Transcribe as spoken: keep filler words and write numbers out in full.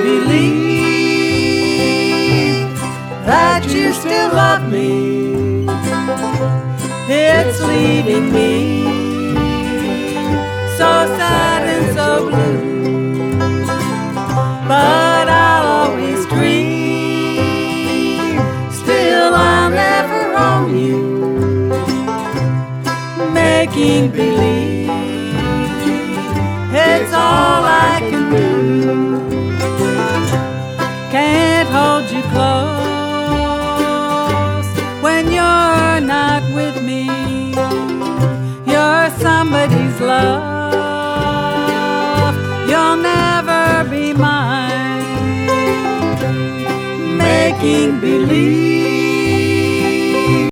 believe that you still love me. It's leaving me so sad and so blue. But I'll always dream, still I'll never own you. Making believe, it's all I can do. Can't hold you close when you're not with me. You're somebody's love, you'll never be mine. Making believe